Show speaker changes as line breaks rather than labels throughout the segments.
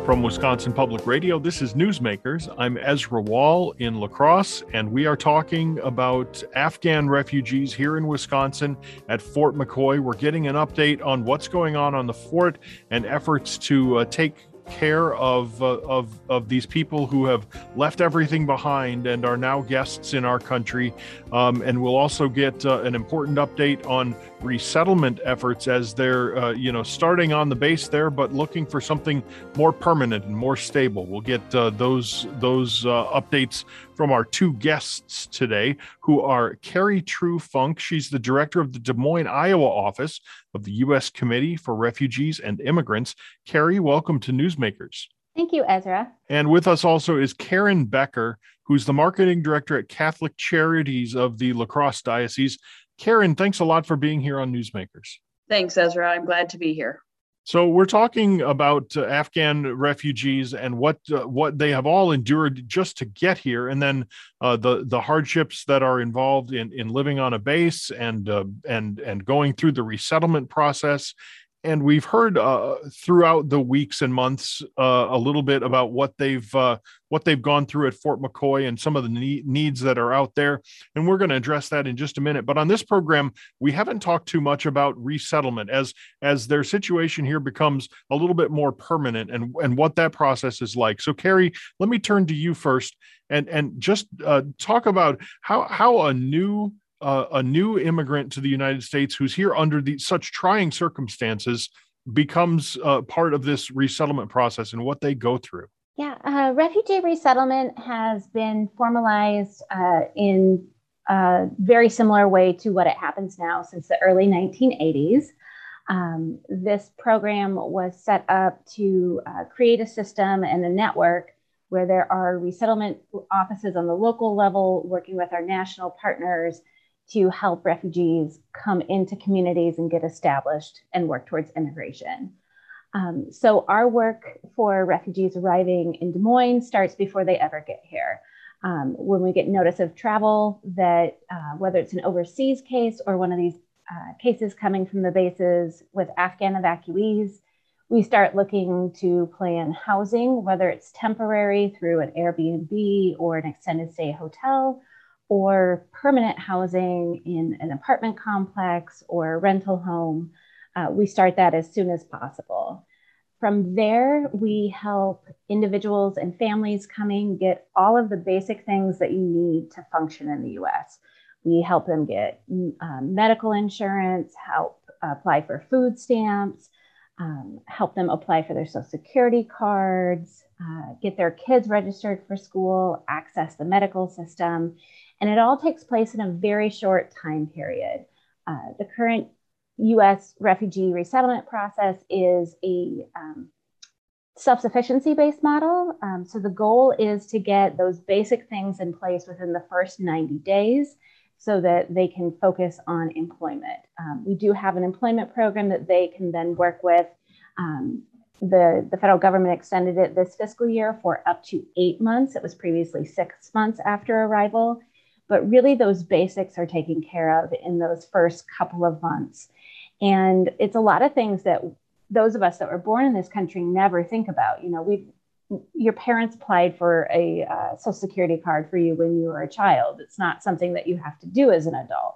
From Wisconsin Public Radio, this is Newsmakers. I'm Ezra Wall in La Crosse, and we are talking about Afghan refugees here in Wisconsin at Fort McCoy. We're getting an update on what's going on the fort and efforts to take care of these people who have left everything behind and are now guests in our country. And we'll also get an important update on resettlement efforts as they're starting on the base there, but looking for something more permanent and more stable. We'll get those updates from our two guests today, who are Carrie True Funk. She's the director of the Des Moines, Iowa office of the U.S. Committee for Refugees and Immigrants. Carrie, welcome to Newsmakers.
Thank you, Ezra.
And with us also is Karen Becker, who's the marketing director at Catholic Charities of the La Crosse Diocese. Karen, thanks a lot for being here on Newsmakers.
Thanks, Ezra. I'm glad to be here.
So we're talking about Afghan refugees and what they have all endured just to get here, and then the hardships that are involved in living on a base and going through the resettlement process. And we've heard throughout the weeks and months a little bit about what they've gone through at Fort McCoy and some of the needs that are out there. And we're going to address that in just a minute. But on this program, we haven't talked too much about resettlement as their situation here becomes a little bit more permanent and what that process is like. So, Carrie, let me turn to you first and just talk about how a new immigrant to the United States who's here under such trying circumstances becomes part of this resettlement process and what they go through.
Yeah, refugee resettlement has been formalized in a very similar way to what it happens now since the early 1980s. This program was set up to create a system and a network where there are resettlement offices on the local level working with our national partners to help refugees come into communities and get established and work towards integration. So our work for refugees arriving in Des Moines starts before they ever get here. When we get notice of travel that whether it's an overseas case or one of these cases coming from the bases with Afghan evacuees, we start looking to plan housing, whether it's temporary through an Airbnb or an extended stay hotel, or permanent housing in an apartment complex or a rental home. We start that as soon as possible. From there, we help individuals and families coming get all of the basic things that you need to function in the US. We help them get medical insurance, help apply for food stamps, help them apply for their Social Security cards, get their kids registered for school, access the medical system. And it all takes place in a very short time period. The current U.S. refugee resettlement process is a self-sufficiency-based model. So the goal is to get those basic things in place within the first 90 days so that they can focus on employment. We do have an employment program that they can then work with. The federal government extended it this fiscal year for up to 8 months. It was previously 6 months after arrival. But really those basics are taken care of in those first couple of months. And it's a lot of things that those of us that were born in this country never think about. You know, your parents applied for a Social Security card for you when you were a child. It's not something that you have to do as an adult.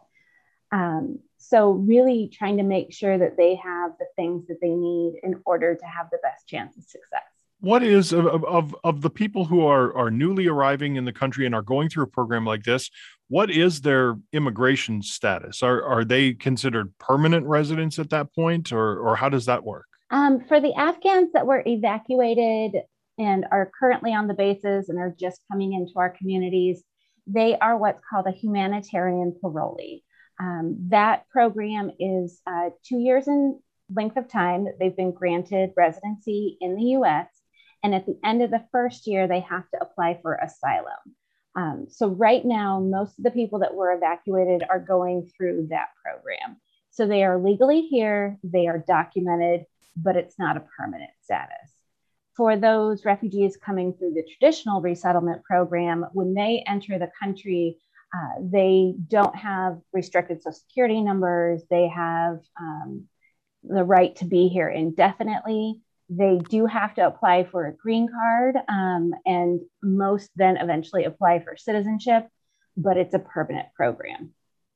So really trying to make sure that they have the things that they need in order to have the best chance of success.
What is of the people who are newly arriving in the country and are going through a program like this, what is their immigration status? Are they considered permanent residents at that point, or how does that work?
For the Afghans that were evacuated and are currently on the bases and are just coming into our communities, they are what's called a humanitarian parolee. That program is 2 years in length of time that they've been granted residency in the U.S. And at the end of the first year, they have to apply for asylum. So right now, most of the people that were evacuated are going through that program. So they are legally here, they are documented, but it's not a permanent status. For those refugees coming through the traditional resettlement program, when they enter the country, they don't have restricted Social Security numbers. They have the right to be here indefinitely. They do have to apply for a green card, and most then eventually apply for citizenship, but it's a permanent program.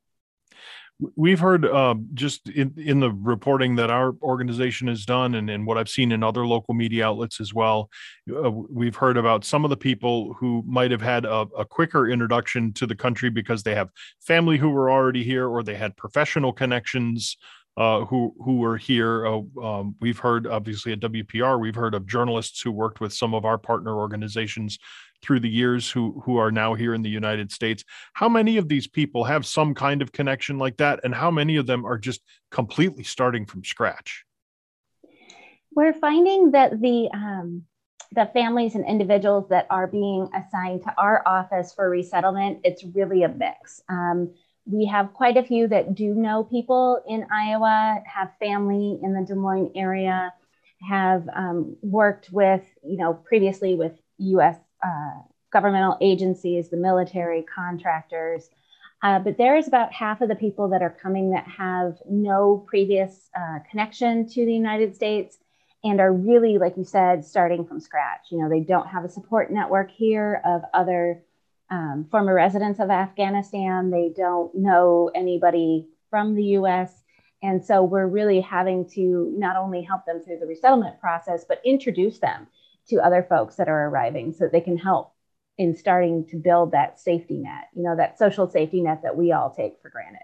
We've heard just in the reporting that our organization has done and what I've seen in other local media outlets as well, we've heard about some of the people who might have had a quicker introduction to the country because they have family who were already here or they had professional connections who were here. We've heard, obviously, at WPR, we've heard of journalists who worked with some of our partner organizations through the years who are now here in the United States. How many of these people have some kind of connection like that, and how many of them are just completely starting from scratch?
We're finding that the families and individuals that are being assigned to our office for resettlement, it's really a mix. We have quite a few that do know people in Iowa, have family in the Des Moines area, have worked with, previously with U.S. Governmental agencies, the military, contractors. But there is about half of the people that are coming that have no previous connection to the United States and are really, like you said, starting from scratch. They don't have a support network here of other former residents of Afghanistan. They don't know anybody from the US. And so we're really having to not only help them through the resettlement process, but introduce them to other folks that are arriving so that they can help in starting to build that safety net, that social safety net that we all take for granted.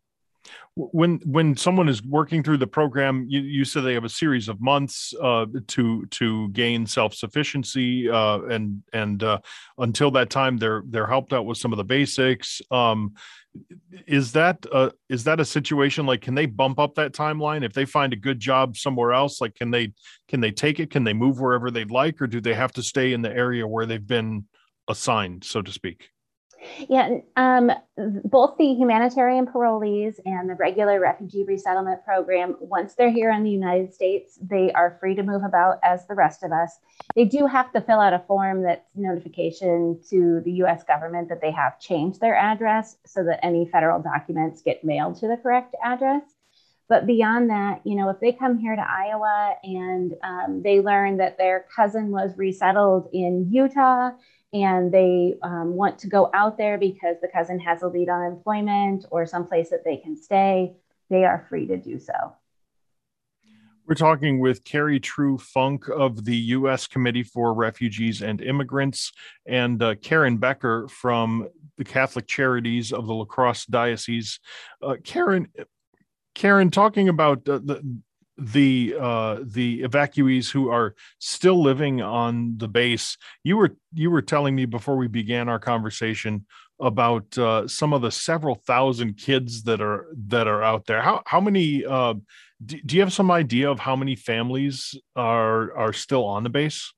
When someone is working through the program, you said they have a series of months to gain self-sufficiency, and until that time, they're helped out with some of the basics. Is that a situation like, can they bump up that timeline if they find a good job somewhere else? Like, can they take it? Can they move wherever they'd like, or do they have to stay in the area where they've been assigned, so to speak?
Yeah, both the humanitarian parolees and the regular refugee resettlement program, once they're here in the United States, they are free to move about as the rest of us. They do have to fill out a form that's notification to the US government that they have changed their address so that any federal documents get mailed to the correct address. But beyond that, if they come here to Iowa and they learn that their cousin was resettled in Utah, and they want to go out there because the cousin has a lead on employment or someplace that they can stay, they are free to do so.
We're talking with Carrie True Funk of the U.S. Committee for Refugees and Immigrants and Karen Becker from the Catholic Charities of the La Crosse Diocese. Karen, talking about the evacuees who are still living on the base. You were telling me before we began our conversation about some of the several thousand kids that are out there. How many? Do you have some idea of how many families are still on the base?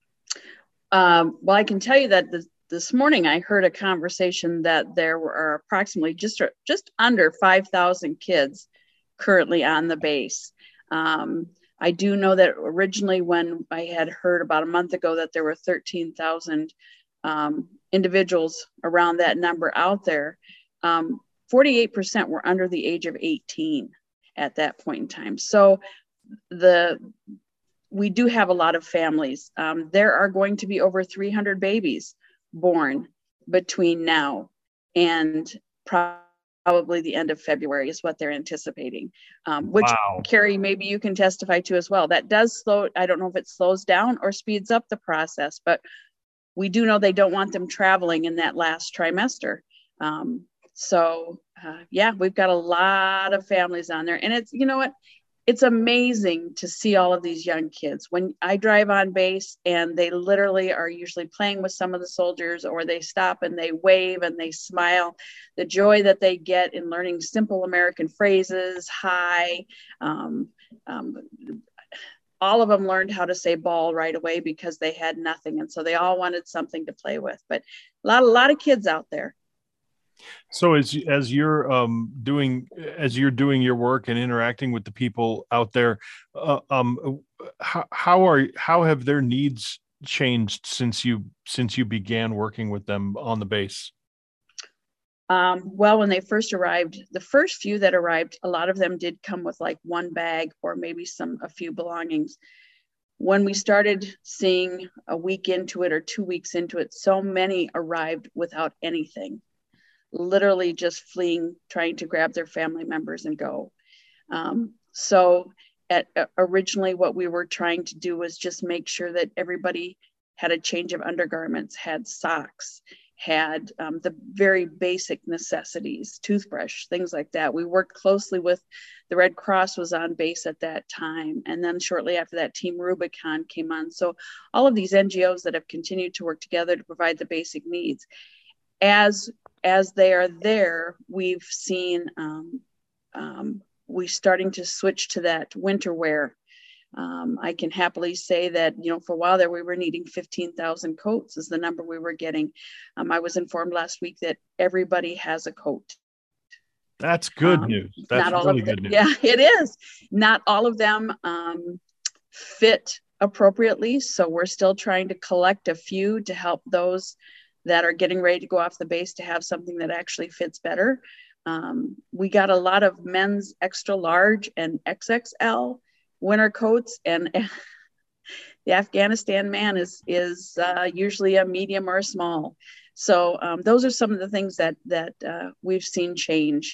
Well, I can tell you that this morning I heard a conversation that there were approximately just under 5,000 kids currently on the base. I do know that originally, when I had heard about a month ago that there were 13,000 individuals around that number out there, 48% were under the age of 18 at that point in time. So we do have a lot of families. There are going to be over 300 babies born between now and probably the end of February is what they're anticipating, which wow. Carrie, maybe you can testify to as well. That does slow, I don't know if it slows down or speeds up the process, but we do know they don't want them traveling in that last trimester. Yeah, we've got a lot of families on there, and it's, it's amazing to see all of these young kids. When I drive on base and they literally are usually playing with some of the soldiers, or they stop and they wave and they smile, the joy that they get in learning simple American phrases, hi. All of them learned how to say ball right away because they had nothing. And so they all wanted something to play with, but a lot of kids out there.
So as you're doing your work and interacting with the people out there, how have their needs changed since you began working with them on the base?
Well, when they first arrived, the first few that arrived, a lot of them did come with like one bag or maybe a few belongings. When we started seeing a week into it or 2 weeks into it, so many arrived without anything, literally just fleeing, trying to grab their family members and go. Originally what we were trying to do was just make sure that everybody had a change of undergarments, had socks, had the very basic necessities, toothbrush, things like that. We worked closely with the Red Cross was on base at that time. And then shortly after that, Team Rubicon came on. So all of these NGOs that have continued to work together to provide the basic needs. As they are there, we've seen we starting to switch to that winter wear. I can happily say that, for a while there, we were needing 15,000 coats is the number we were getting. I was informed last week that everybody has a coat.
That's good news. That's
not all
really
of them,
good news.
Yeah, it is. Not all of them fit appropriately. So we're still trying to collect a few to help those that are getting ready to go off the base to have something that actually fits better. We got a lot of men's extra large and XXL winter coats, and the Afghanistan man is usually a medium or a small. So those are some of the things that we've seen change.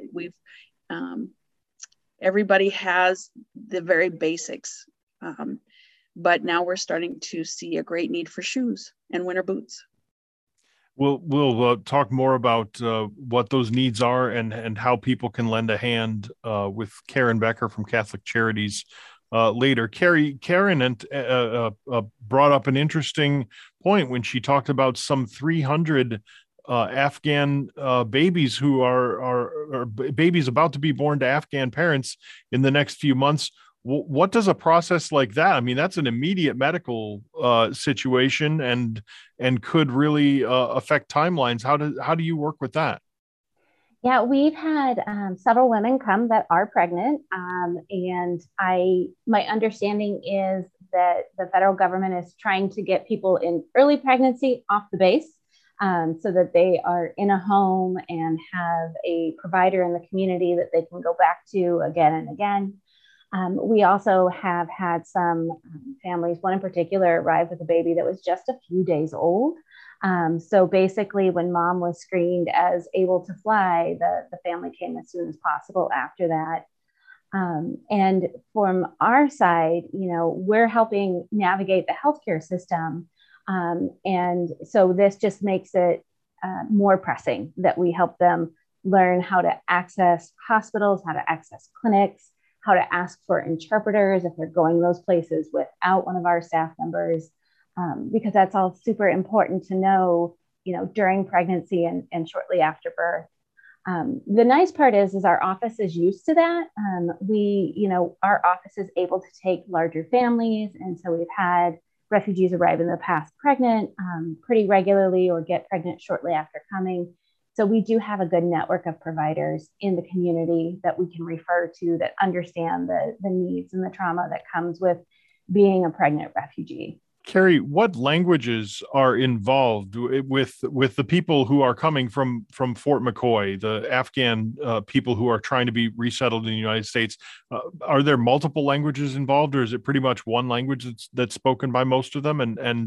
Everybody has the very basics, but now we're starting to see a great need for shoes and winter boots.
We'll talk more about what those needs are and how people can lend a hand with Karen Becker from Catholic Charities later. Karen brought up an interesting point when she talked about some 300 Afghan babies who are babies about to be born to Afghan parents in the next few months. What does a process like that? I mean, that's an immediate medical situation and could really affect timelines. How do you work with that?
Yeah, we've had several women come that are pregnant, and my understanding is that the federal government is trying to get people in early pregnancy off the base, so that they are in a home and have a provider in the community that they can go back to again and again. We also have had some families, one in particular, arrive with a baby that was just a few days old. So basically, when mom was screened as able to fly, the family came as soon as possible after that. And from our side, we're helping navigate the healthcare system. And so this just makes it more pressing that we help them learn how to access hospitals, how to access clinics, how to ask for interpreters if they're going those places without one of our staff members, because that's all super important to know, during pregnancy and shortly after birth. The nice part is our office is used to that. Our office is able to take larger families. And so we've had refugees arrive in the past pregnant pretty regularly or get pregnant shortly after coming. So we do have a good network of providers in the community that we can refer to that understand the needs and the trauma that comes with being a pregnant refugee.
Carrie, what languages are involved with the people who are coming from Fort McCoy, the Afghan people who are trying to be resettled in the United States? Are there multiple languages involved, or is it pretty much one language that's spoken by most of them? And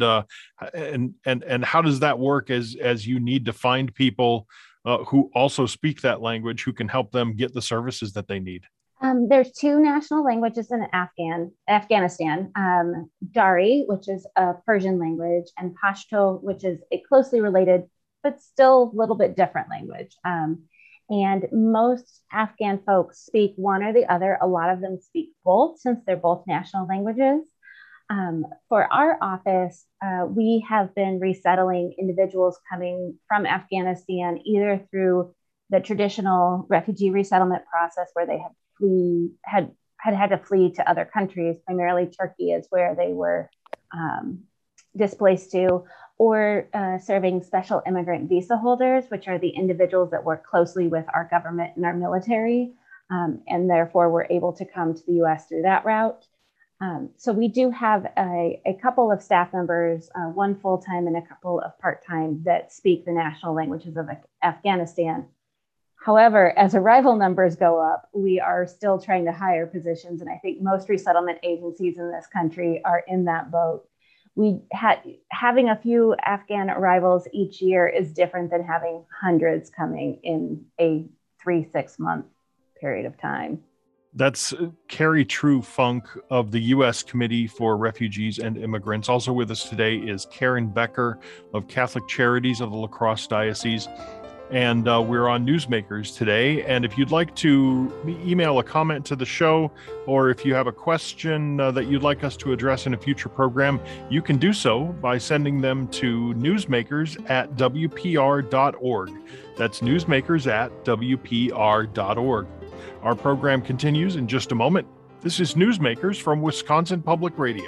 how does that work as you need to find people who also speak that language who can help them get the services that they need?
There's two national languages in Afghanistan, Dari, which is a Persian language, and Pashto, which is a closely related, but still a little bit different language. And most Afghan folks speak one or the other. A lot of them speak both since they're both national languages. For our office, we have been resettling individuals coming from Afghanistan, either through the traditional refugee resettlement process where they had to flee to other countries, primarily Turkey is where they were displaced to, or serving special immigrant visa holders, which are the individuals that work closely with our government and our military, and therefore were able to come to the US through that route. So we do have a couple of staff members, one full-time and a couple of part-time that speak the national languages of Afghanistan. However, as arrival numbers go up, we are still trying to hire positions. And I think most resettlement agencies in this country are in that boat. Having a few Afghan arrivals each year is different than having hundreds coming in a 3-6 month period of time.
That's Carrie True Funk of the U.S. Committee for Refugees and Immigrants. Also with us today is Karen Becker of Catholic Charities of the La Crosse Diocese. And we're on Newsmakers today. And if you'd like to email a comment to the show, or if you have a question that you'd like us to address in a future program, you can do so by sending them to newsmakers@wpr.org. That's newsmakers@wpr.org. Our program continues in just a moment. This is Newsmakers from Wisconsin Public Radio.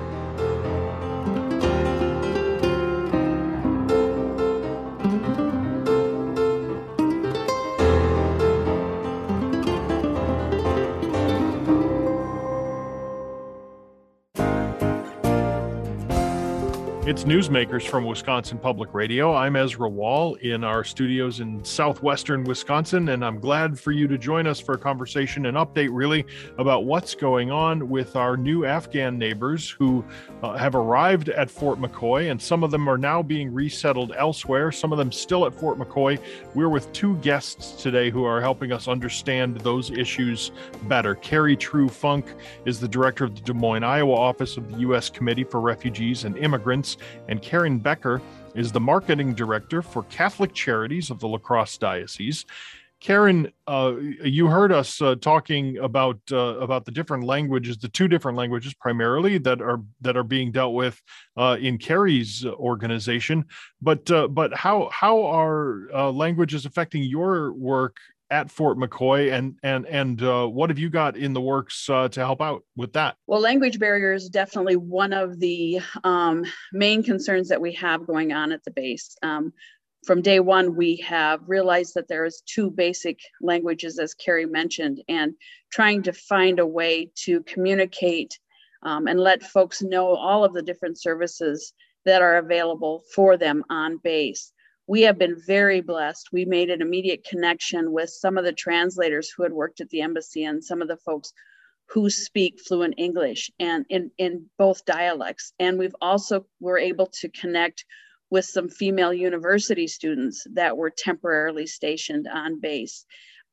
It's Newsmakers from Wisconsin Public Radio. I'm Ezra Wall in our studios in southwestern Wisconsin, and I'm glad for you to join us for a conversation and update really about what's going on with our new Afghan neighbors who have arrived at Fort McCoy, and some of them are now being resettled elsewhere, some of them still at Fort McCoy. We're with two guests today who are helping us understand those issues better. Carrie True Funk is the director of the Des Moines, Iowa office of the U.S. Committee for Refugees and Immigrants, and Karen Becker is the marketing director for Catholic Charities of the La Crosse Diocese. Karen, you heard us talking about the different languages, the two different languages primarily that are being dealt with in Carrie's organization. But how are languages affecting your work at Fort McCoy, and what have you got in the works to help out with that?
Well, language barrier is definitely one of the main concerns that we have going on at the base. From day one, we have realized that there is two basic languages, as Carrie mentioned, and trying to find a way to communicate and let folks know all of the different services that are available for them on base. We have been very blessed. We made an immediate connection with some of the translators who had worked at the embassy and some of the folks who speak fluent English and in both dialects. And we've also were able to connect with some female university students that were temporarily stationed on base.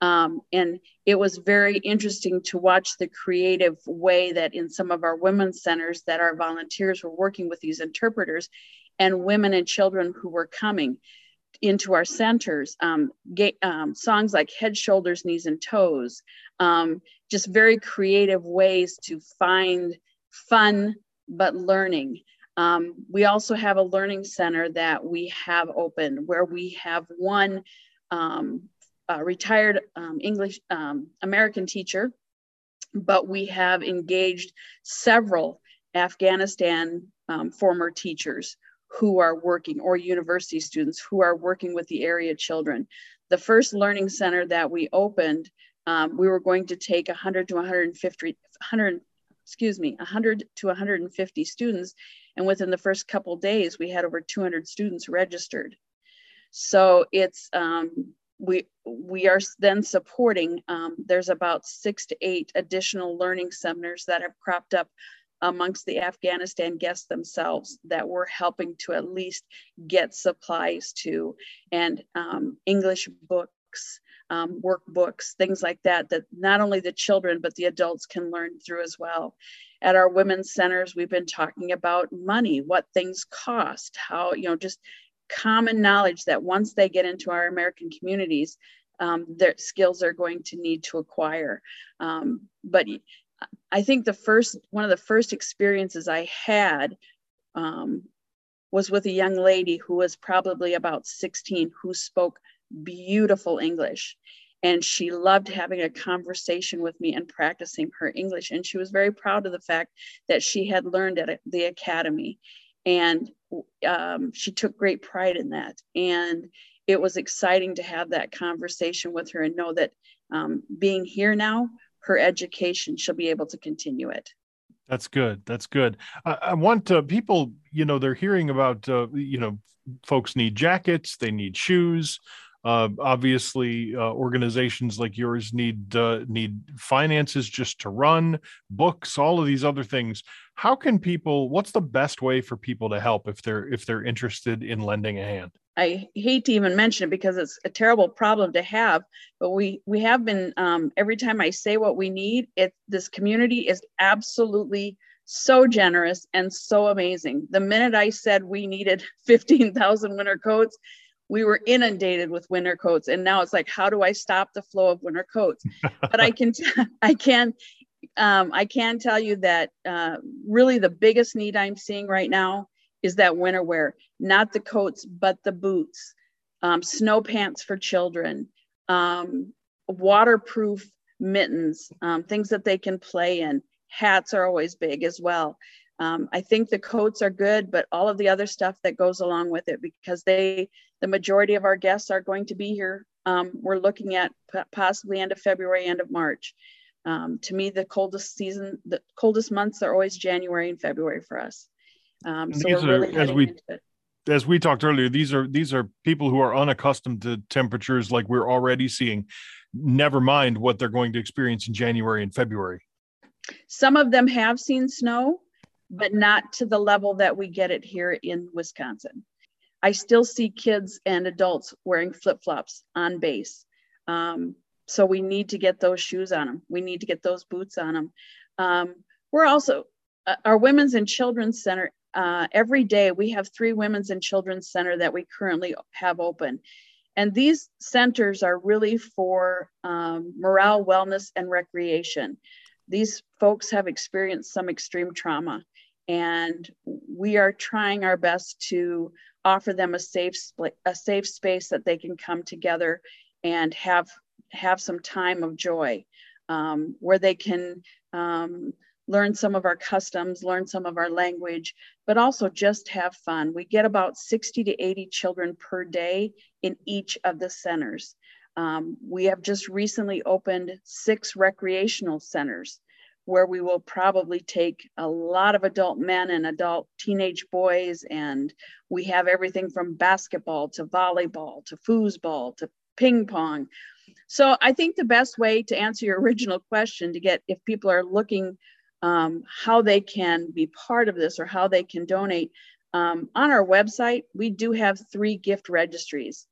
And it was very interesting to watch the creative way that in some of our women's centers that our volunteers were working with these interpreters and women and children who were coming into our centers, songs like Head, Shoulders, Knees, and Toes, just very creative ways to find fun, but learning. We also have a learning center that we have open where we have one retired English American teacher, but we have engaged several Afghanistan former teachers who are working, or university students who are working with the area children. The first learning center that we opened, we were going to take 100 to 150 students. And within the first couple of days, we had over 200 students registered. So it's, we are then supporting, there's about 6 to 8 additional learning centers that have cropped up amongst the Afghanistan guests themselves that we're helping to at least get supplies to, and English books, workbooks, things like that, that not only the children, but the adults can learn through as well. At our women's centers, we've been talking about money, what things cost, how, just common knowledge that once they get into our American communities, their skills are going to need to acquire. But I think one of the first experiences I had was with a young lady who was probably about 16, who spoke beautiful English. And she loved having a conversation with me and practicing her English. And she was very proud of the fact that she had learned at the academy. And she took great pride in that. And it was exciting to have that conversation with her and know that being here now, her education, she'll be able to continue it.
That's good. That's good. I want people, they're hearing about, folks need jackets, they need shoes. Obviously, organizations like yours need finances just to run, books, all of these other things. How can people? What's the best way for people to help if they're interested in lending a hand?
I hate to even mention it because it's a terrible problem to have, but we have been, every time I say what we need, this community is absolutely so generous and so amazing. The minute I said we needed 15,000 winter coats, we were inundated with winter coats, and now it's like, how do I stop the flow of winter coats? But I can tell you that really the biggest need I'm seeing right now is that winter wear, not the coats, but the boots, snow pants for children, waterproof mittens, things that they can play in. Hats are always big as well. I think the coats are good, but all of the other stuff that goes along with it, because the majority of our guests are going to be here. We're looking at possibly end of February, end of March. To me, the coldest months are always January and February for us. So we're really heading into it.
As we talked earlier, these are people who are unaccustomed to temperatures like we're already seeing. Never mind what they're going to experience in January and February.
Some of them have seen snow, but not to the level that we get it here in Wisconsin. I still see kids and adults wearing flip-flops on base. So we need to get those shoes on them. We need to get those boots on them. We're also, our Women's and Children's Center, every day we have 3 Women's and Children's Center that we currently have open. And these centers are really for morale, wellness, and recreation. These folks have experienced some extreme trauma, and we are trying our best to offer them a safe space that they can come together and have some time of joy, where they can learn some of our customs, learn some of our language, but also just have fun. We get about 60 to 80 children per day in each of the centers. We have just recently opened 6 recreational centers where we will probably take a lot of adult men and adult teenage boys, and we have everything from basketball to volleyball to foosball to ping pong. So I think the best way to answer your original question, to get, if people are looking how they can be part of this or how they can donate, on our website, we do have 3 gift registries.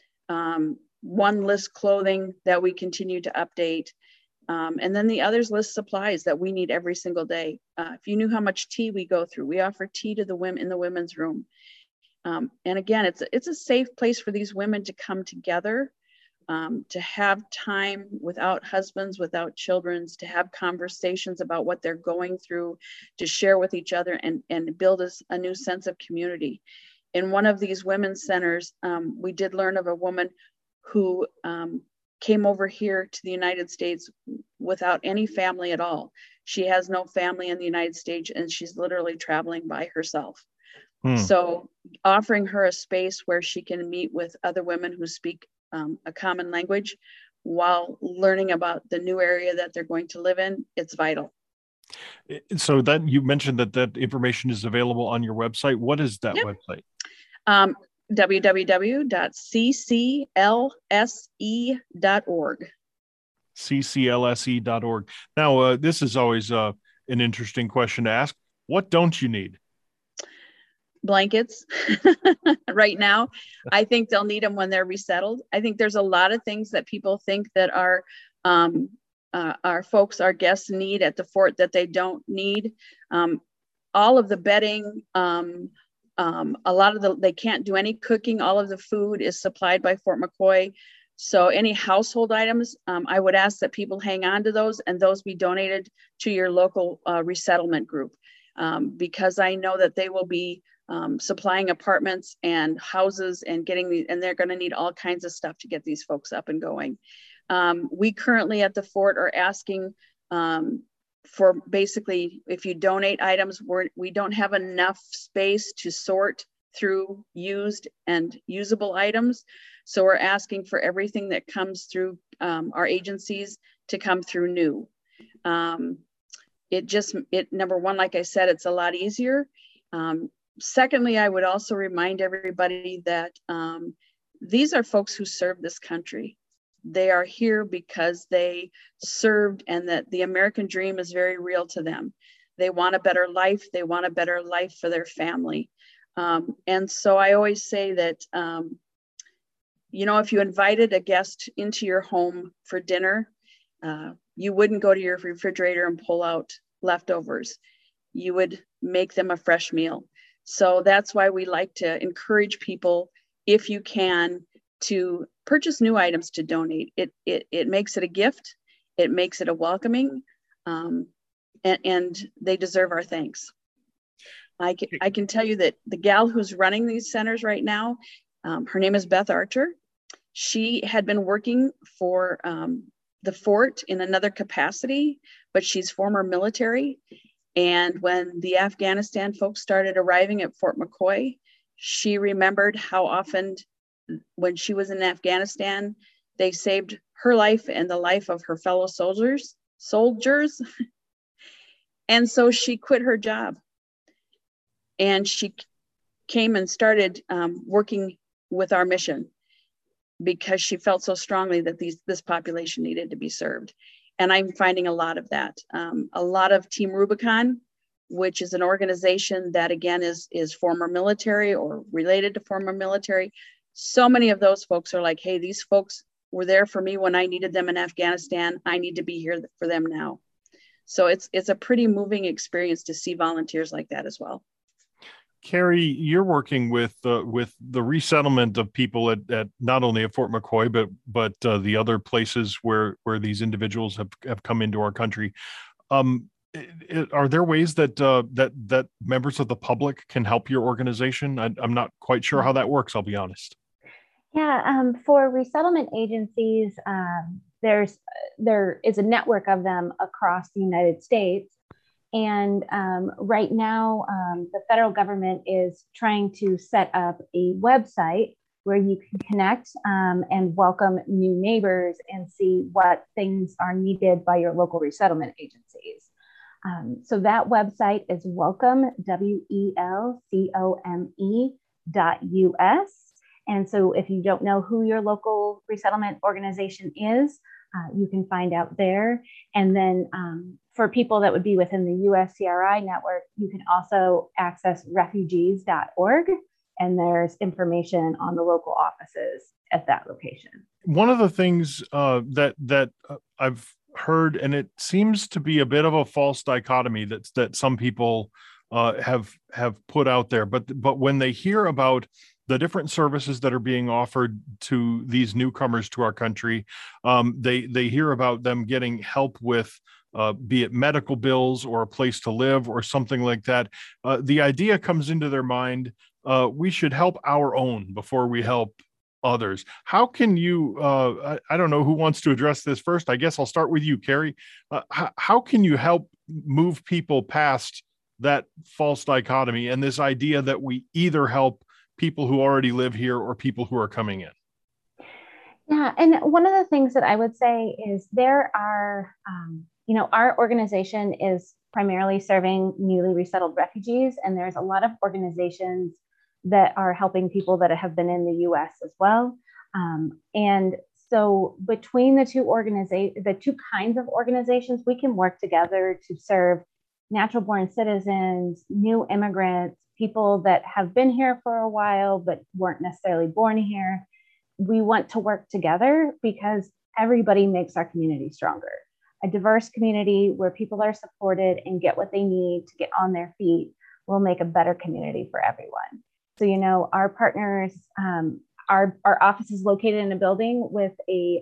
One lists clothing that we continue to update. And then the others list supplies that we need every single day. If you knew how much tea we go through, we offer tea to the women in the women's room. And again, it's a safe place for these women to come together, to have time without husbands, without children, to have conversations about what they're going through, to share with each other and build a new sense of community. In one of these women's centers, we did learn of a woman who came over here to the United States without any family at all. She has no family in the United States, and she's literally traveling by herself. So offering her a space where she can meet with other women who speak a common language while learning about the new area that they're going to live in, it's vital.
So that you mentioned that information is available on your website. What is that website?
www.cclse.org.
cclse.org. Now, this is always an interesting question to ask. What don't you need?
Blankets. Right now, I think they'll need them when they're resettled. I think there's a lot of things that people think that our folks, our guests need at the fort that they don't need. All of the bedding, a lot of they can't do any cooking. All of the food is supplied by Fort McCoy. So any household items, I would ask that people hang on to those and those be donated to your local resettlement group, because I know that they will be supplying apartments and houses and and they're going to need all kinds of stuff to get these folks up and going. We currently at the fort are asking for basically, if you donate items, we don't have enough space to sort through used and usable items. So we're asking for everything that comes through our agencies to come through new. Number one, like I said, it's a lot easier. Secondly, I would also remind everybody that these are folks who serve this country. They are here because they served, and that the American dream is very real to them. They want a better life. They want a better life for their family. And so I always say that, if you invited a guest into your home for dinner, you wouldn't go to your refrigerator and pull out leftovers. You would make them a fresh meal. So that's why we like to encourage people, if you can, to purchase new items to donate. It makes it a gift. It makes it a welcoming, and they deserve our thanks. I can tell you that the gal who's running these centers right now, her name is Beth Archer. She had been working for the fort in another capacity, but she's former military. And when the Afghanistan folks started arriving at Fort McCoy, she remembered how often when she was in Afghanistan, they saved her life and the life of her fellow soldiers. And so she quit her job. And she came and started working with our mission, because she felt so strongly that this population needed to be served. And I'm finding a lot of that. A lot of Team Rubicon, which is an organization that, again, is former military or related to former military. So many of those folks are like, hey, these folks were there for me when I needed them in Afghanistan. I need to be here for them now. So it's a pretty moving experience to see volunteers like that as well.
Carrie, you're working with the resettlement of people at not only at Fort McCoy, but the other places where these individuals have come into our country. Are there ways that members of the public can help your organization? I'm not quite sure how that works, I'll be honest.
Yeah, for resettlement agencies, there is a network of them across the United States. And right now, the federal government is trying to set up a website where you can connect and welcome new neighbors and see what things are needed by your local resettlement agencies. So that website is welcome, welcome.us. And so if you don't know who your local resettlement organization is, you can find out there. And then for people that would be within the USCRI network, you can also access refugees.org, and there's information on the local offices at that location.
One of the things that I've heard, and it seems to be a bit of a false dichotomy that some people have put out there, but when they hear about the different services that are being offered to these newcomers to our country, they hear about them getting help with be it medical bills or a place to live or something like that. The idea comes into their mind, we should help our own before we help others. How can you, I don't know who wants to address this first. I guess I'll start with you, Carrie. How can you help move people past that false dichotomy and this idea that we either help people who already live here or people who are coming in?
Yeah, and one of the things that I would say is there are, our organization is primarily serving newly resettled refugees, and there's a lot of organizations that are helping people that have been in the U.S. as well. And so between the two kinds of organizations, we can work together to serve natural born citizens, new immigrants, people that have been here for a while but weren't necessarily born here. We want to work together because everybody makes our community stronger. A diverse community where people are supported and get what they need to get on their feet will make a better community for everyone. So, our partners, our office is located in a building with a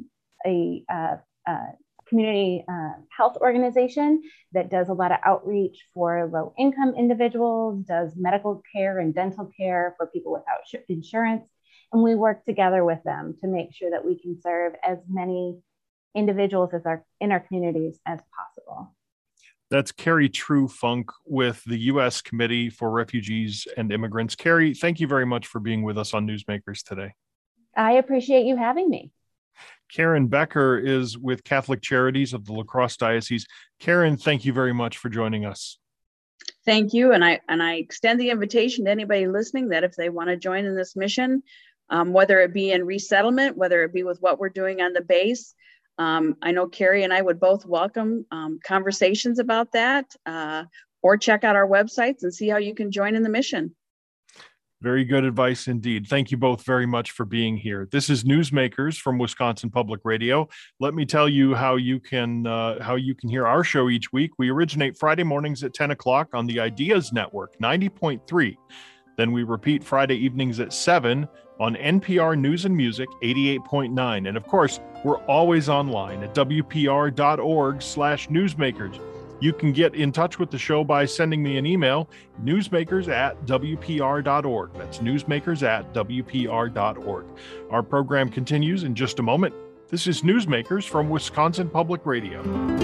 community health organization that does a lot of outreach for low-income individuals, does medical care and dental care for people without insurance. And we work together with them to make sure that we can serve as many individuals in our communities as possible.
That's Carrie True-Funk with the U.S. Committee for Refugees and Immigrants. Carrie, thank you very much for being with us on Newsmakers today.
I appreciate you having me.
Karen Becker is with Catholic Charities of the La Crosse Diocese. Karen, thank you very much for joining us.
Thank you. And I extend the invitation to anybody listening that if they want to join in this mission, whether it be in resettlement, whether it be with what we're doing on the base. I know Carrie and I would both welcome conversations about that, or check out our websites and see how you can join in the mission.
Very good advice indeed. Thank you both very much for being here. This is Newsmakers from Wisconsin Public Radio. Let me tell you how you can hear our show each week. We originate Friday mornings at 10 o'clock on the Ideas Network, 90.3. Then we repeat Friday evenings at 7 on NPR News and Music, 88.9. And of course, we're always online at wpr.org/newsmakers. You can get in touch with the show by sending me an email, newsmakers@wpr.org. That's newsmakers@wpr.org. Our program continues in just a moment. This is Newsmakers from Wisconsin Public Radio.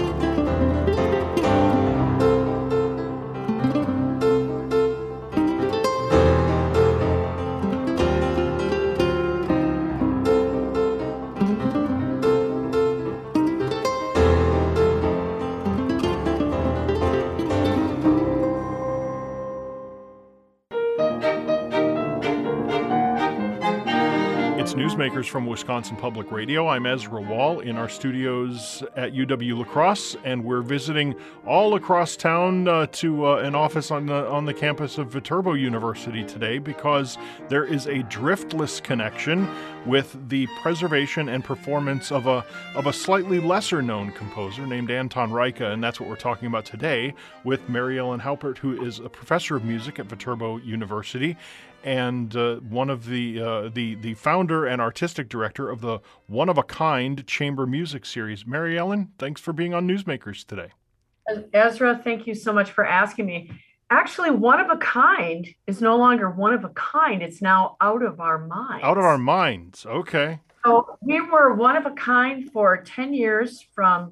Newsmakers from Wisconsin Public Radio. I'm Ezra Wall in our studios at UW La Crosse, and we're visiting all across town to an office on the campus of Viterbo University today, because there is a driftless connection with the preservation and performance of a slightly lesser known composer named Anton Reicha, and that's what we're talking about today with Mary Ellen Halpert, who is a professor of music at Viterbo University, and one of the founder and artistic director of the One of a Kind Chamber Music Series. Mary Ellen, thanks for being on Newsmakers today.
Ezra, thank you so much for asking me. Actually, One of a Kind is no longer one of a kind. It's now Out of Our Minds.
Out of Our Minds. Okay.
So we were one of a kind for 10 years, from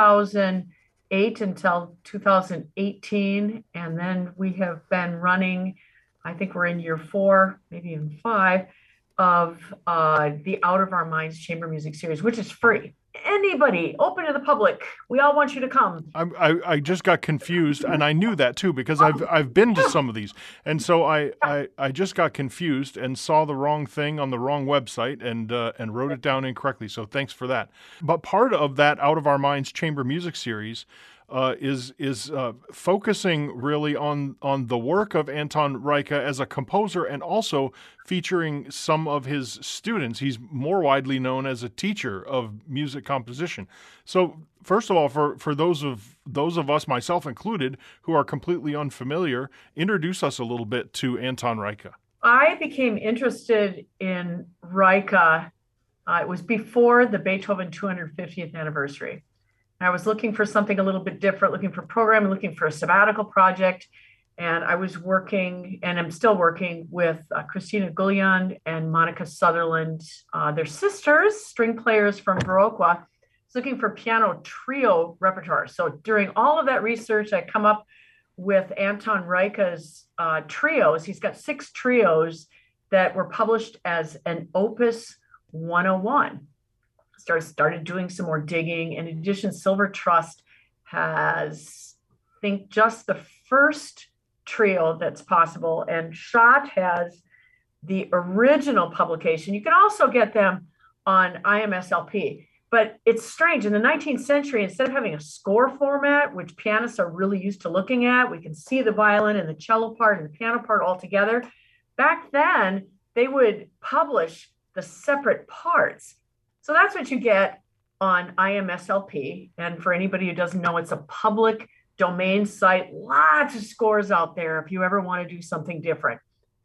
2008 until 2018. And then we have been running, I think we're in year 4, maybe even 5, of the Out of Our Minds Chamber Music Series, which is free. Anybody, open to the public. We all want you to come.
I just got confused, and I knew that too, because I've been to some of these, and so I just got confused and saw the wrong thing on the wrong website and wrote it down incorrectly. So thanks for that. But part of that Out of Our Minds Chamber Music Series is focusing really on the work of Anton Reicha as a composer, and also featuring some of his students. He's more widely known as a teacher of music composition. So first of all, for those of us, myself included, who are completely unfamiliar, introduce us a little bit to Anton Reicha.
I became interested in Reicha. It was before the Beethoven 250th anniversary. I was looking for something a little bit different, looking for programming, looking for a sabbatical project. And I was working, and I'm still working, with Christina Gullion and Monica Sutherland. They're sisters, string players from Viroqua. I was looking for piano trio repertoire. So during all of that research, I come up with Anton Reicha's trios. He's got 6 trios that were published as an Opus 101. Started doing some more digging. In addition, Silver Trust has, I think, just the first trio that's possible, and Schott has the original publication. You can also get them on IMSLP, but it's strange. In the 19th century, instead of having a score format, which pianists are really used to looking at, we can see the violin and the cello part and the piano part all together. Back then, they would publish the separate parts. So that's what you get on IMSLP. And for anybody who doesn't know, it's a public domain site. Lots of scores out there if you ever want to do something different.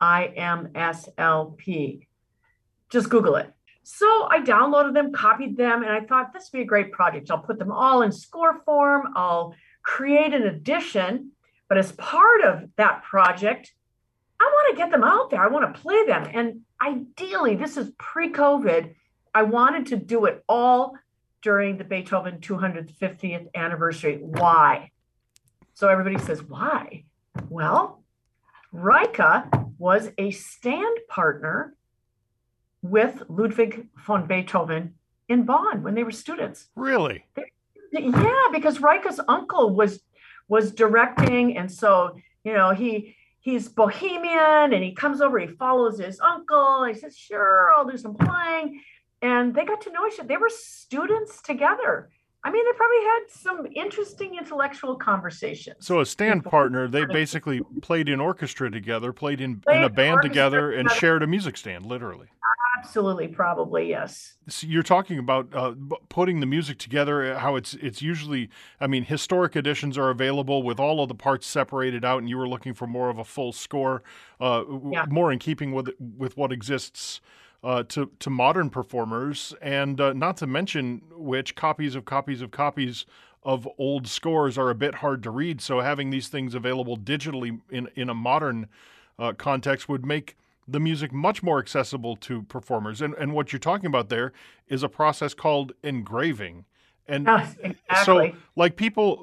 IMSLP. Just Google it. So I downloaded them, copied them, and I thought this would be a great project. I'll put them all in score form. I'll create an edition. But as part of that project, I want to get them out there. I want to play them. And ideally, this is pre-COVID, I wanted to do it all during the Beethoven 250th anniversary. Why? So everybody says, why? Well, Reicha was a stand partner with Ludwig von Beethoven in Bonn when they were students.
Really?
Yeah, because Reicha's uncle was directing, and so he he's bohemian and he comes over, he follows his uncle. He says, sure, I'll do some playing. And they got to know each other. They were students together. I mean, they probably had some interesting intellectual conversations.
So a stand partner, they basically played in orchestra together, played in a band together, and shared a music stand, literally.
Absolutely, probably, yes.
So you're talking about putting the music together, how it's usually, I mean, historic editions are available with all of the parts separated out, and you were looking for more of a full score, more in keeping with what exists to modern performers, and not to mention which copies of old scores are a bit hard to read. So having these things available digitally in a modern context would make the music much more accessible to performers. And what you're talking about there is a process called engraving. And
yes, exactly.
So, like,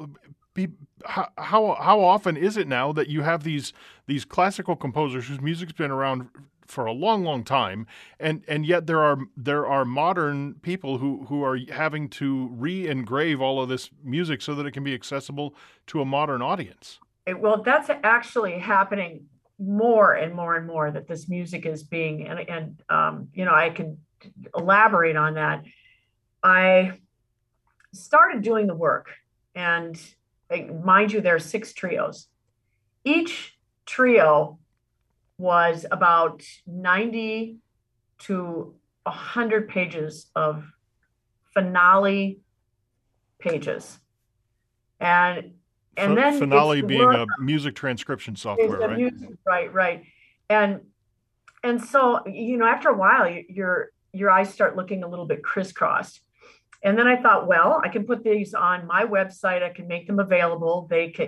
how often is it now that you have these classical composers whose music's been around for a long, long time, and yet there are modern people who are having to re-engrave all of this music so that it can be accessible to a modern audience?
Well, that's actually happening more and more and more, that this music is being, and I can elaborate on that. I started doing the work, and mind you, there are 6 trios. Each trio was about 90 to 100 pages of finale pages. And then
finale being a music transcription software, right?
Right. And so, after a while, your eyes start looking a little bit crisscrossed. And then I thought, well, I can put these on my website. I can make them available. They can,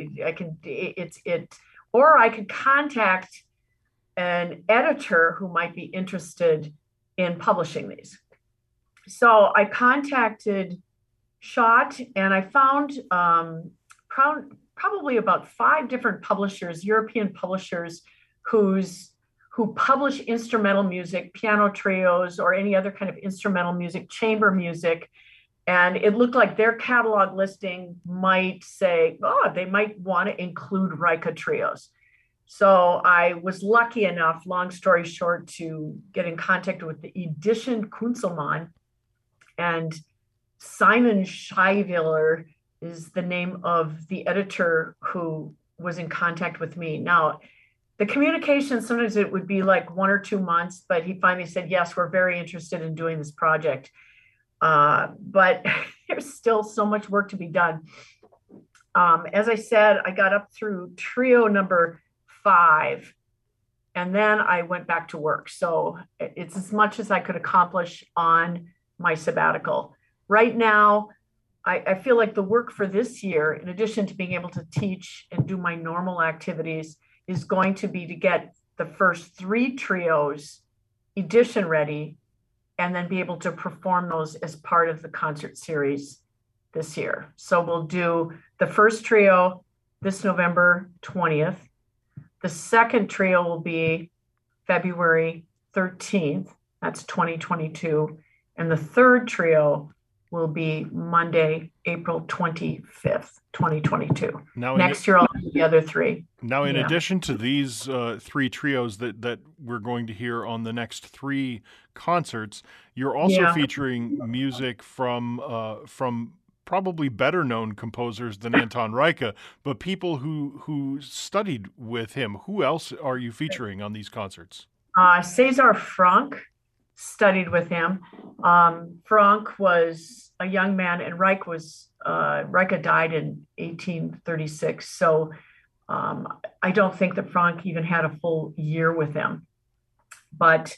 or I could contact an editor who might be interested in publishing these. So I contacted Schott, and I found probably about 5 different publishers, European publishers, who publish instrumental music, piano trios, or any other kind of instrumental music, chamber music. And it looked like their catalog listing might say, they might want to include Reicha trios. So I was lucky enough, long story short, to get in contact with the Edition Kunzelmann, and Simon Scheiwiller is the name of the editor who was in contact with me. Now, the communication, sometimes it would be like 1 or 2 months, but he finally said, yes, we're very interested in doing this project. But there's still so much work to be done. As I said, I got up through trio number 5, and then I went back to work. So it's as much as I could accomplish on my sabbatical. Right now, I feel like the work for this year, in addition to being able to teach and do my normal activities, is going to be to get the first 3 trios edition ready, and then be able to perform those as part of the concert series this year. So we'll do the first trio this November 20th. The second trio will be February 13th. That's 2022. And the third trio will be Monday, April 25th, 2022. Now, next year, I'll do the other 3.
Now, in addition to these 3 trios that we're going to hear on the next 3 concerts, you're also featuring music from probably better known composers than Anton Reicha, but people who studied with him. Who else are you featuring on these concerts?
César Franck studied with him. Franck was a young man, and Reicha died in 1836. So I don't think that Franck even had a full year with him. But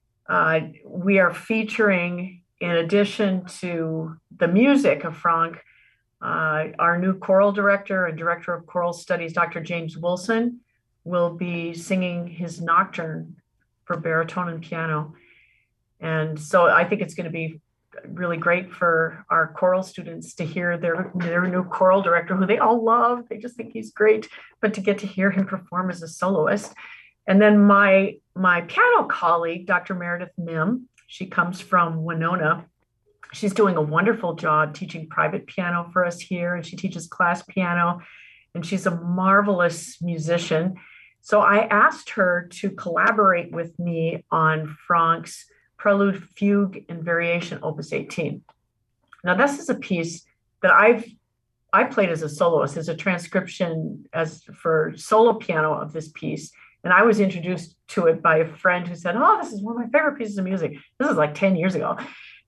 we are featuring, in addition to the music of Franck, our new choral director and director of choral studies, Dr. James Wilson, will be singing his nocturne for baritone and piano. And so I think it's going to be really great for our choral students to hear their new choral director, who they all love. They just think he's great, but to get to hear him perform as a soloist. And then my piano colleague, Dr. Meredith Mim, she comes from Winona. She's doing a wonderful job teaching private piano for us here, and she teaches class piano, and she's a marvelous musician. So I asked her to collaborate with me on Franck's Prelude, Fugue, and Variation, Opus 18. Now, this is a piece that I played as a soloist, as a transcription as for solo piano of this piece. And I was introduced to it by a friend who said, "Oh, this is one of my favorite pieces of music." This is like 10 years ago.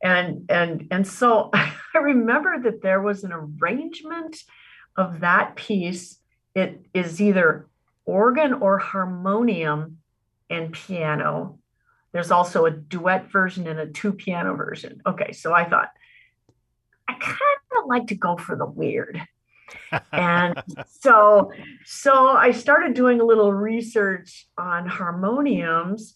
And so I remember that there was an arrangement of that piece. It is either organ or harmonium and piano. There's also a duet version and a 2-piano version. Okay, so I thought, I kind of like to go for the weird. And so I started doing a little research on harmoniums,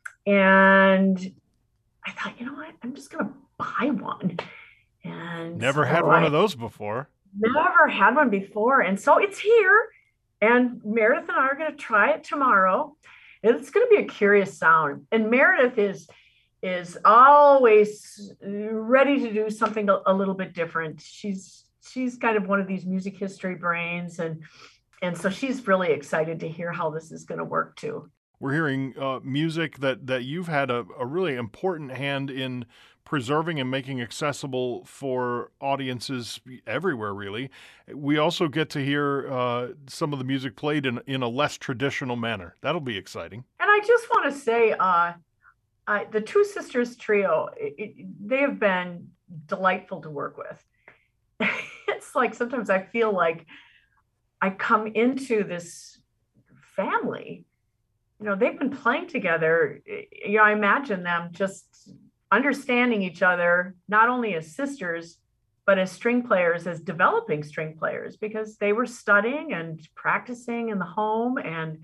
and I thought, you know what, I'm just going to buy one. And
never had one of those before.
Never had one before. And so it's here. And Meredith and I are going to try it tomorrow. It's going to be a curious sound. And Meredith is always ready to do something a little bit different. She's kind of one of these music history brains. And so she's really excited to hear how this is going to work too.
We're hearing music that you've had a really important hand in preserving and making accessible for audiences everywhere, really. We also get to hear some of the music played in a less traditional manner. That'll be exciting.
And I just want to say, the Two Sisters Trio, they have been delightful to work with. It's like sometimes I feel like I come into this family. You know, they've been playing together. You know, I imagine them just understanding each other, not only as sisters, but as string players, as developing string players, because they were studying and practicing in the home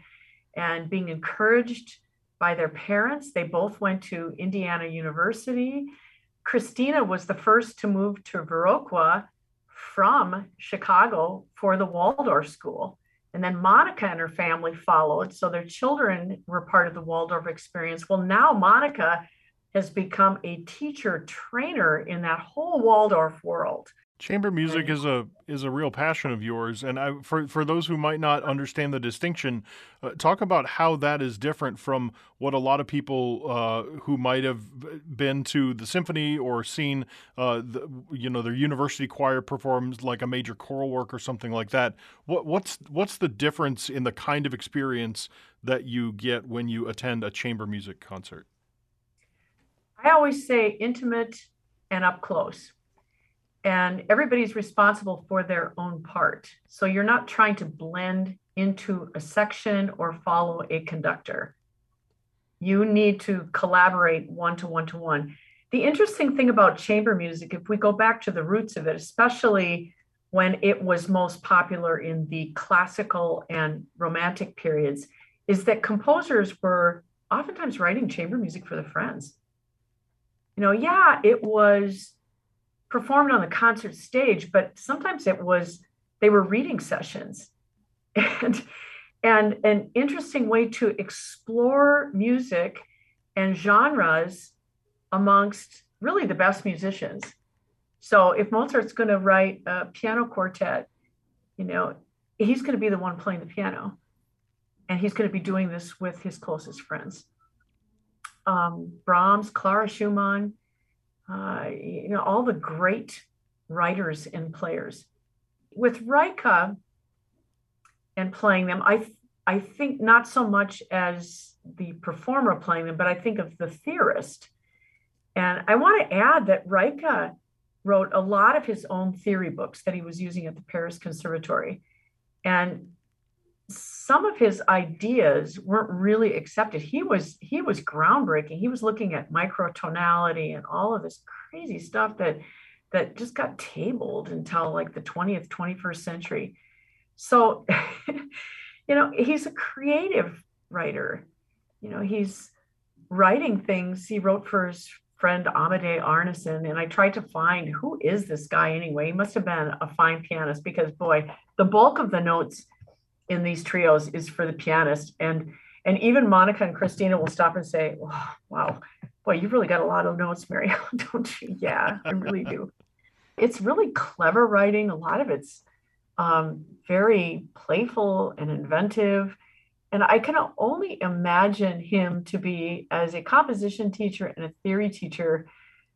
and being encouraged by their parents. They both went to Indiana University. Christina was the first to move to Viroqua from Chicago for the Waldorf School. And then Monica and her family followed. So their children were part of the Waldorf experience. Well, now Monica has become a teacher trainer in that whole Waldorf world.
Chamber music is a real passion of yours, and for those who might not understand the distinction, talk about how that is different from what a lot of people who might have been to the symphony or seen their university choir performs like a major choral work or something like that. What's the difference in the kind of experience that you get when you attend a chamber music concert?
I always say intimate and up close. And everybody's responsible for their own part. So you're not trying to blend into a section or follow a conductor. You need to collaborate one to one to one. The interesting thing about chamber music, if we go back to the roots of it, especially when it was most popular in the classical and romantic periods, is that composers were oftentimes writing chamber music for the friends. You know, yeah, it was performed on the concert stage, but sometimes they were reading sessions. And an interesting way to explore music and genres amongst really the best musicians. So if Mozart's going to write a piano quartet, you know, he's going to be the one playing the piano, and he's going to be doing this with his closest friends. Brahms, Clara Schumann, all the great writers and players. With Rika and playing them, I think not so much as the performer playing them, but I think of the theorist. And I want to add that Rika wrote a lot of his own theory books that he was using at the Paris Conservatory. And some of his ideas weren't really accepted. He was groundbreaking. He was looking at microtonality and all of this crazy stuff that just got tabled until like the 20th, 21st century. So, he's a creative writer. He's writing things. He wrote for his friend Amadei Arneson, and I tried to find who is this guy anyway. He must have been a fine pianist, because boy, the bulk of the notes in these trios is for the pianist. And even Monica and Christina will stop and say, oh, wow, boy, you've really got a lot of notes, Mary, don't you? Yeah, I really do. It's really clever writing. A lot of it's very playful and inventive. And I can only imagine him to be, as a composition teacher and a theory teacher,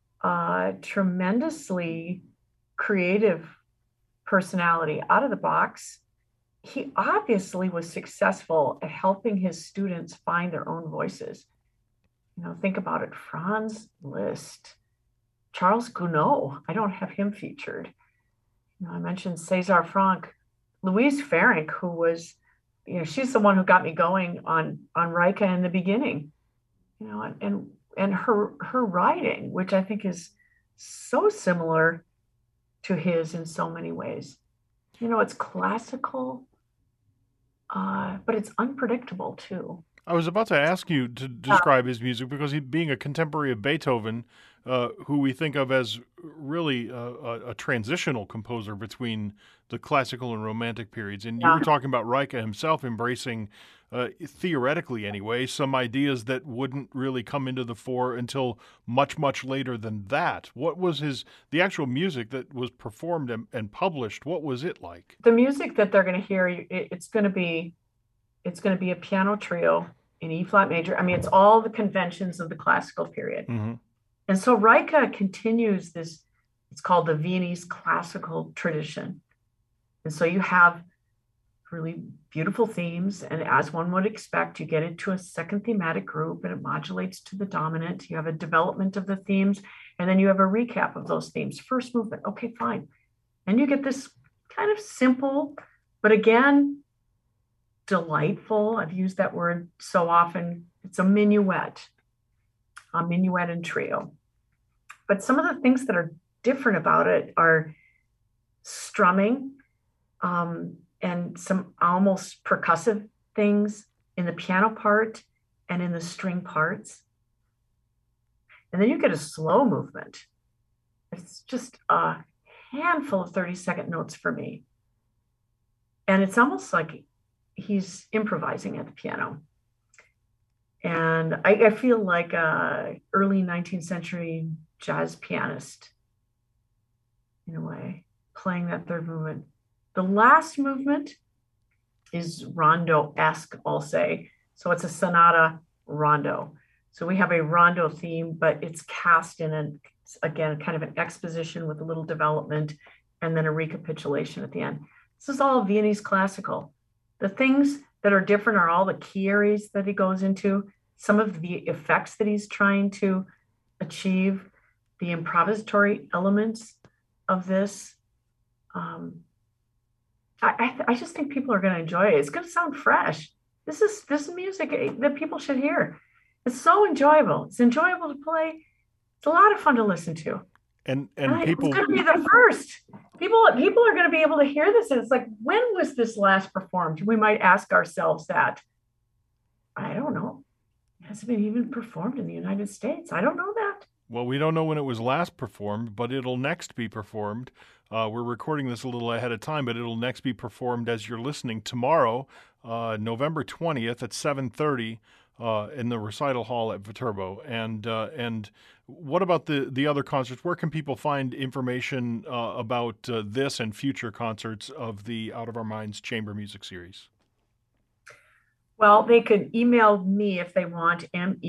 tremendously creative personality, out of the box. He obviously was successful at helping his students find their own voices. Think about it. Franz Liszt, Charles Gounod. I don't have him featured. I mentioned César Franck, Louise Ferenc, who was, she's the one who got me going on Reika in the beginning. And her writing, which I think is so similar to his in so many ways. It's classical, but it's unpredictable too.
I was about to ask you to describe his music, because he, being a contemporary of Beethoven, who we think of as really a transitional composer between the classical and romantic periods. And you were talking about Reika himself embracing, theoretically anyway, some ideas that wouldn't really come into the fore until much, much later than that. What was the actual music that was performed and published? What was it like?
The music that they're going to hear, it's going to be a piano trio in E flat major. I mean, it's all the conventions of the classical period.
Mm-hmm.
And so Reika continues this, it's called the Viennese classical tradition. And so you have really beautiful themes. And as one would expect, you get into a second thematic group and it modulates to the dominant. You have a development of the themes, and then you have a recap of those themes. First movement, okay, fine. And you get this kind of simple, but again, delightful. I've used that word so often. It's a minuet and trio. But some of the things that are different about it are strumming, and some almost percussive things in the piano part and in the string parts. And then you get a slow movement. It's just a handful of 30-second notes for me. And it's almost like he's improvising at the piano. And I feel like a early 19th century jazz pianist, in a way, playing that third movement. The last movement is rondo-esque, I'll say. So it's a sonata rondo. So we have a rondo theme, but it's cast in again, kind of an exposition with a little development and then a recapitulation at the end. This is all Viennese classical. The things that are different are all the key areas that he goes into, some of the effects that he's trying to achieve, the improvisatory elements of this. I just think people are going to enjoy it. It's going to sound fresh. This is music that people should hear. It's so enjoyable. It's enjoyable to play. It's a lot of fun to listen to.
And people,
it's going to be the first. People are going to be able to hear this. And it's like, when was this last performed? We might ask ourselves that. I don't know. It hasn't been even performed in the United States. I don't know that.
Well, we don't know when it was last performed, but it'll next be performed. We're recording this a little ahead of time, but it'll next be performed as you're listening tomorrow, November 20th at 7:30 in the recital hall at Viterbo. And what about the other concerts? Where can people find information about this and future concerts of the Out of Our Minds Chamber Music Series?
Well, they could email me if they want,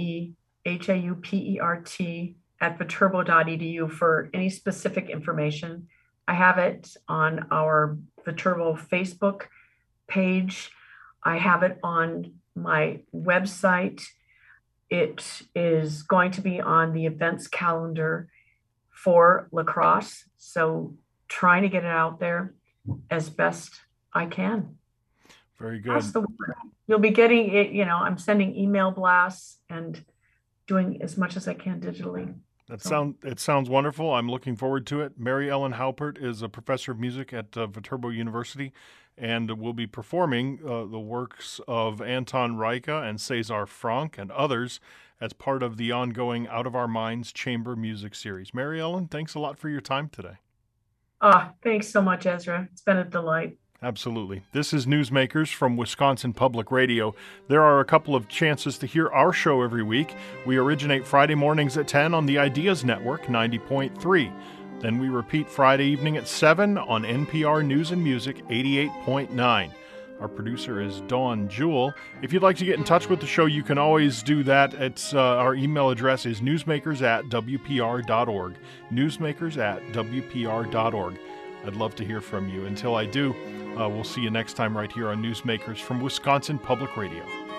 mehaupert@viterbo.edu for any specific information. I have it on our Viterbo Facebook page. I have it on my website. It is going to be on the events calendar for La Crosse. So trying to get it out there as best I can.
Very good.
That's the word. You'll be getting it, I'm sending email blasts and doing as much as I can digitally.
It sounds wonderful. I'm looking forward to it. Mary Ellen Haupert is a professor of music at Viterbo University and will be performing the works of Anton Reika and César Franck and others as part of the ongoing Out of Our Minds Chamber Music Series. Mary Ellen, thanks a lot for your time today.
Thanks so much, Ezra. It's been a delight.
Absolutely. This is Newsmakers from Wisconsin Public Radio. There are a couple of chances to hear our show every week. We originate Friday mornings at 10 on the Ideas Network 90.3. Then we repeat Friday evening at 7 on NPR News and Music 88.9. Our producer is Dawn Jewell. If you'd like to get in touch with the show, you can always do that. It's our email address is newsmakers@wpr.org. Newsmakers@wpr.org. I'd love to hear from you. Until I do, we'll see you next time right here on Newsmakers from Wisconsin Public Radio.